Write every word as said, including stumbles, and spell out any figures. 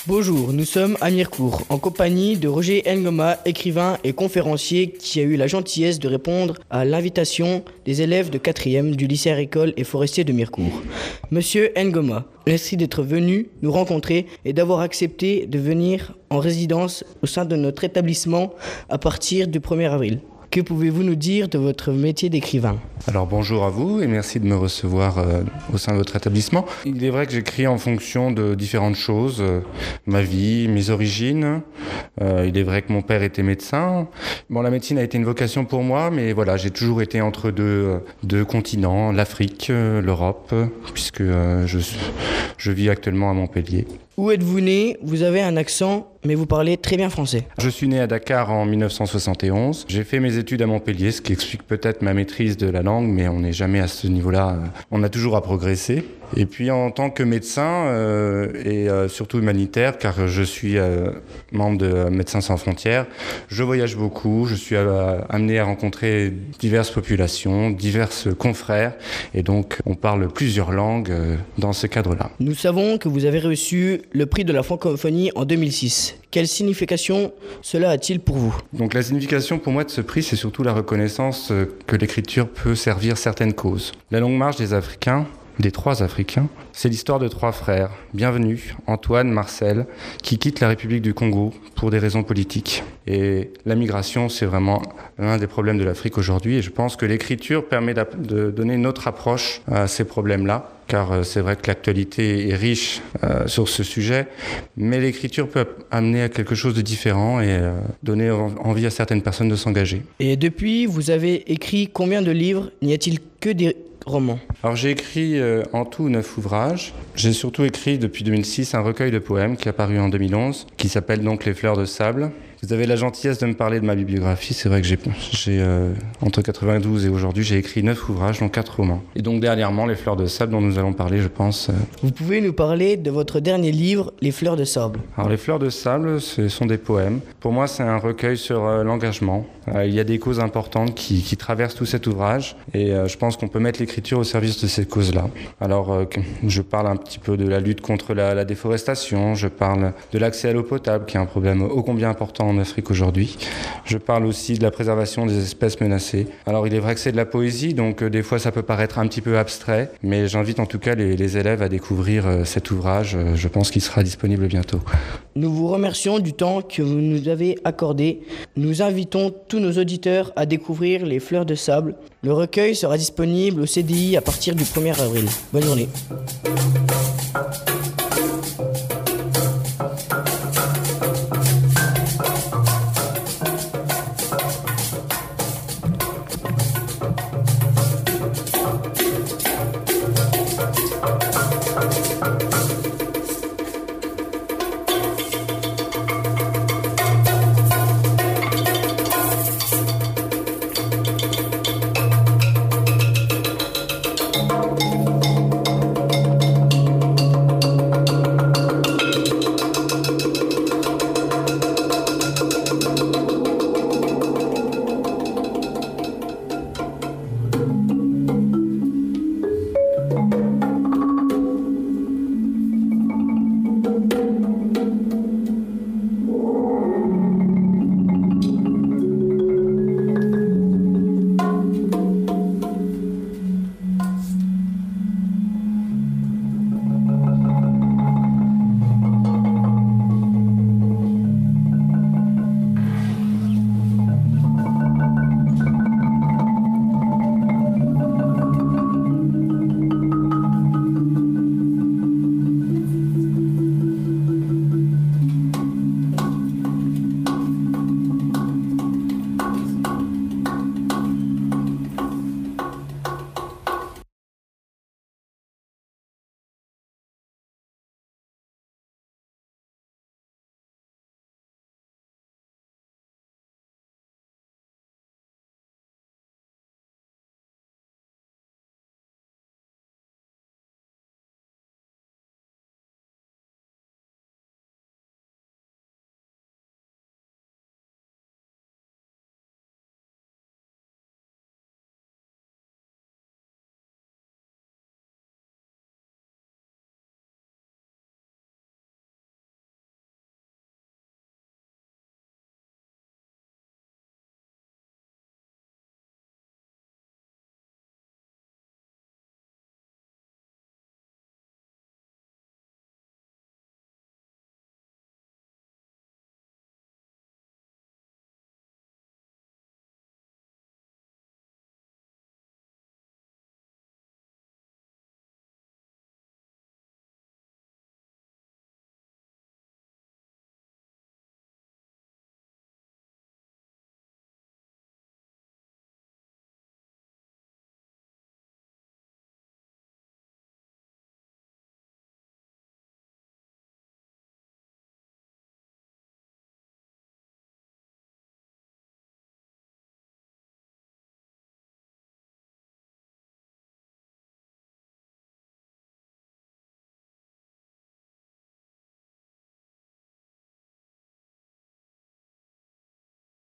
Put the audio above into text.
Bonjour, nous sommes à Mirecourt, en compagnie de Roger Ngoma, écrivain et conférencier qui a eu la gentillesse de répondre à l'invitation des élèves de quatrième du lycée agricole et forestier de Mirecourt. Monsieur Ngoma, merci d'être venu nous rencontrer et d'avoir accepté de venir en résidence au sein de notre établissement à partir du premier avril. Que pouvez-vous nous dire de votre métier d'écrivain ? Alors bonjour à vous et merci de me recevoir euh, au sein de votre établissement. Il est vrai que j'écris en fonction de différentes choses, euh, ma vie, mes origines. Euh, il est vrai que mon père était médecin. Bon, la médecine a été une vocation pour moi, mais voilà, j'ai toujours été entre deux, euh, deux continents, l'Afrique, euh, l'Europe, puisque euh, je, je vis actuellement à Montpellier. Où êtes-vous né ? Vous avez un accent, mais vous parlez très bien français. Je suis né à Dakar en dix-neuf cent soixante et onze. J'ai fait mes études à Montpellier, ce qui explique peut-être ma maîtrise de la langue, mais on n'est jamais à ce niveau-là. On a toujours à progresser. Et puis en tant que médecin euh, et euh, surtout humanitaire, car je suis euh, membre de Médecins sans frontières, je voyage beaucoup, je suis euh, amené à rencontrer diverses populations, divers confrères, et donc on parle plusieurs langues euh, dans ce cadre-là. Nous savons que vous avez reçu le prix de la francophonie en deux mille six. Quelle signification cela a-t-il pour vous ? Donc la signification pour moi de ce prix, c'est surtout la reconnaissance que l'écriture peut servir certaines causes. La longue marche des Africains, des trois Africains, c'est l'histoire de trois frères, bienvenus, Antoine, Marcel, qui quittent la République du Congo pour des raisons politiques. Et la migration, c'est vraiment l'un des problèmes de l'Afrique aujourd'hui. Et je pense que l'écriture permet de donner une autre approche à ces problèmes-là, car c'est vrai que l'actualité est riche euh, sur ce sujet, mais l'écriture peut amener à quelque chose de différent et euh, donner envie à certaines personnes de s'engager. Et depuis, vous avez écrit combien de livres ? N'y a-t-il que des romans ? Alors j'ai écrit euh, en tout neuf ouvrages. J'ai surtout écrit depuis deux mille six un recueil de poèmes qui est apparu en deux mille onze, qui s'appelle donc Les Fleurs de Sable. Vous avez la gentillesse de me parler de ma bibliographie. C'est vrai que j'ai, j'ai euh, entre quatre-vingt-douze et aujourd'hui, j'ai écrit neuf ouvrages, dont quatre romans. Et donc dernièrement, Les Fleurs de Sable, dont nous allons parler, je pense. Euh... Vous pouvez nous parler de votre dernier livre, Les Fleurs de Sable ? Alors Les Fleurs de Sable, ce sont des poèmes. Pour moi, c'est un recueil sur euh, l'engagement. Euh, il y a des causes importantes qui, qui traversent tout cet ouvrage, et euh, je pense qu'on peut mettre l'écriture au service de ces causes-là. Alors, euh, je parle un petit peu de la lutte contre la, la déforestation, je parle de l'accès à l'eau potable, qui est un problème ô combien important en Afrique aujourd'hui. Je parle aussi de la préservation des espèces menacées. Alors il est vrai que c'est de la poésie, donc euh, des fois ça peut paraître un petit peu abstrait, mais j'invite en tout cas les, les élèves à découvrir euh, cet ouvrage. Euh, je pense qu'il sera disponible bientôt. Nous vous remercions du temps que vous nous avez accordé. Nous invitons tous nos auditeurs à découvrir Les Fleurs de Sable. Le recueil sera disponible au C D I à partir du premier avril. Bonne journée.